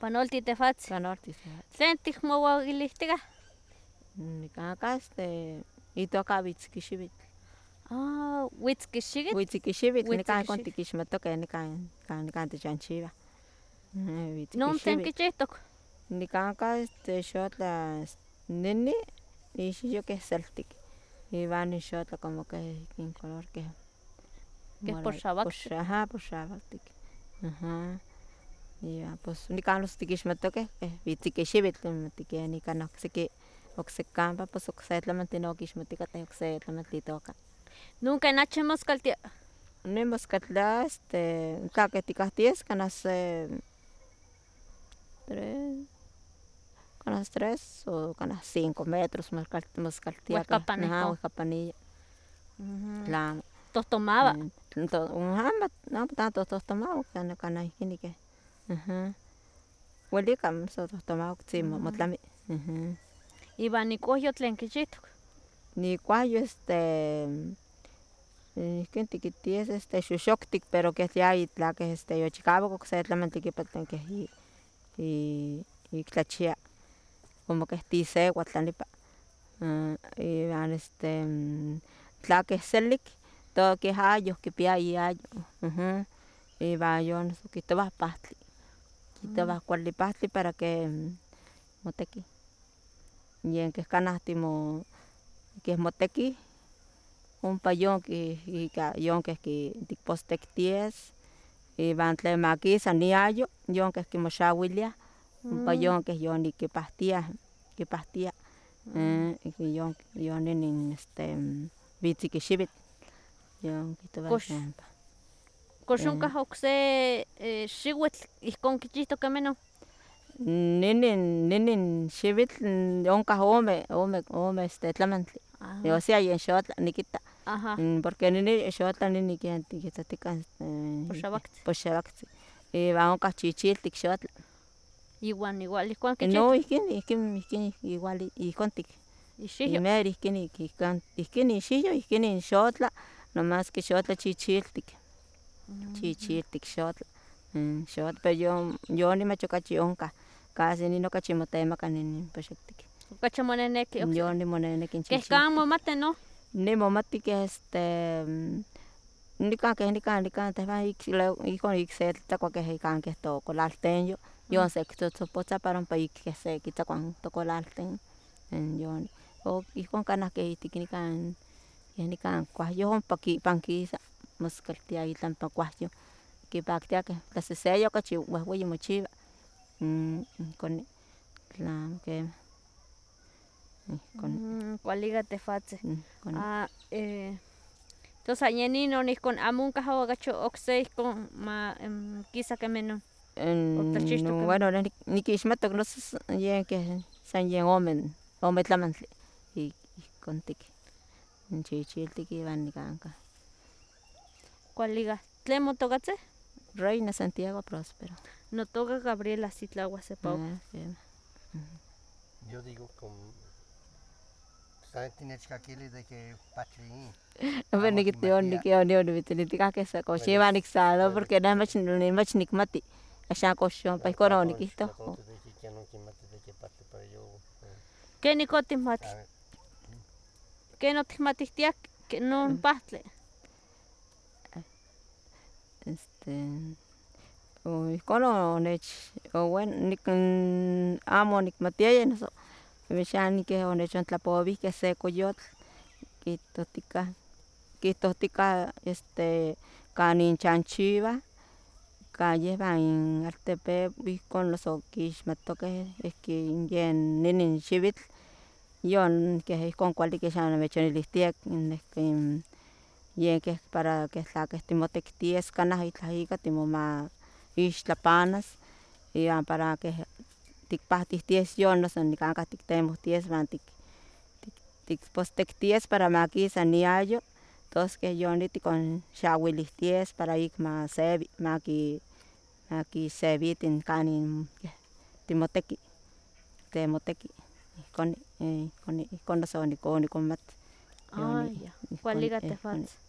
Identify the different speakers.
Speaker 1: Panolti tefatzi.
Speaker 2: Panolti tefatzi.
Speaker 1: Tlen tikmowauilihtikah?
Speaker 2: Nikahka itoka Vitzikixivitl.
Speaker 1: Witzkixivitl.
Speaker 2: Witzikixivitl nikan ihkon tikixmatokeh nikan techanchiwah.
Speaker 1: Non tlen kichihtok?
Speaker 2: Nikanka xotla nini ixiyo keh seltik, iwan ixotla como keh in color keh
Speaker 1: poxauaktik.
Speaker 2: Ajá, poxauaktik. Ajá. Iwan pos nikan noso tikixmatokeh keh Vitzikixivitl, amati keni kanah oksekampa pos okse tlamantli no kixmatikateh okse tlamantli itoka.
Speaker 1: Nunca nachi moskaltia.
Speaker 2: Ne moskaltia tla keh tikahties kanah se 3 o kanah 5 metros moskaltia.
Speaker 1: Uehkapan ihkon.
Speaker 2: Ajá, uehkapaniya. Tlamo.
Speaker 1: Tohtomawa.
Speaker 2: Amo tanto tohtomawa kanah ihkon keh. Welika so tohtomawa oktzi motlami.
Speaker 1: Iwan ikuayo tlen kichihtok.
Speaker 2: Nikuayo ihkin tikitis xoxoktik pero keh yayi tla keh yochikawak okse tlamantli kipa tlen keh ik tlachia como keh tisewa tlanipa. Iwan tla keh selik keh ayoh kipia iayo. Iwan yon kihtowah pahtli. Kihtowah kuali pahtli para ke moteki. Yen keh kanah keh moteki ompa yon keh tikpostekties iwan tlen makisa iayo yon keh kimoxawiliah ompa yon keh yonikipahtiah kipahtia. Yon inin Vitzikixivitl. Yon kihtowah ompa.
Speaker 1: Kox onkah okse xiuitl ihkon kichihtok kemih non?
Speaker 2: Ninin xiuitl onkah ome tlamantli. Osea yen xotla nikita. Porque nini xotla ken tikihtotika poxauaktzin. Iwan onkah chichiltik xotla.
Speaker 1: Iwan igual ihkon kichihtok.
Speaker 2: No ihkin igual ihkontik.
Speaker 1: Ixiyo.
Speaker 2: Mero ihkin ixiyo ihkin xotla nomas que xotla chichiltik. Chichiltik xotla. Pero yon mach okachi onkah casi nin okachi motemaka nin poxoktik.
Speaker 1: Okachi moneneki.
Speaker 2: Yon moneneki in chichiltik.
Speaker 1: Keh kan momati non?
Speaker 2: Ne momati keh nikan tehwan ihkon ik setlakua kan keh tokolaltenyo yon sekitzotzopotza para ompa ik sekitzakua tokolaltenyo. Yon ihkon kanah keh nikan kuawyoh ompa ipan kisa moskaltia itlampa kuawyoh kipaktia keh tlaseseya okachi wehweyi mochiwa. Ihkon tlamo kemah.
Speaker 1: Kualika tehwatzin. Tos san yen inon ihkon amo onkah okachi okse ihkon kisa kemih non.
Speaker 2: Bueno neh nikixmatok noso yen keh san yen ome tlamantli ihkontik. In chichiltik iwan nikanka.
Speaker 1: Kualika. ¿Tlen motokatzin?
Speaker 2: Reina Santiago Prospero.
Speaker 1: Notoka Gabriela Citlahua Sepahua.
Speaker 3: Yo digo como san tinechkakili de que pahtli in.
Speaker 2: Nikah sa kox iwan niksano porque neh mach nikmati axan kox ompa ihkon onikihtoh.
Speaker 1: Kenik otikmati? Ken otikmatihtiah non pahtli?
Speaker 2: Ihkon amo onikmatiaya noso axan keh onechontlapowihkeh se koyotl kihtohtika kanin chanchiwah kan yehwan in altepetl ihkon noso kixmatokeh yen inin xiuitl yon keh ihkon kuali xa onimechonilihtia yen keh para tla keh timotekties kanah itlah ika ixtlapanas iwan para keh tikpahtihties yon noso nikanka tiktemohties iwan tikpostekties para makisa iayo tos keh yon tikonxawilihties para ik masewi makisewiti kanin timoteki temoteki ihkon noso onikonmati.
Speaker 1: Kualika tehwatzin.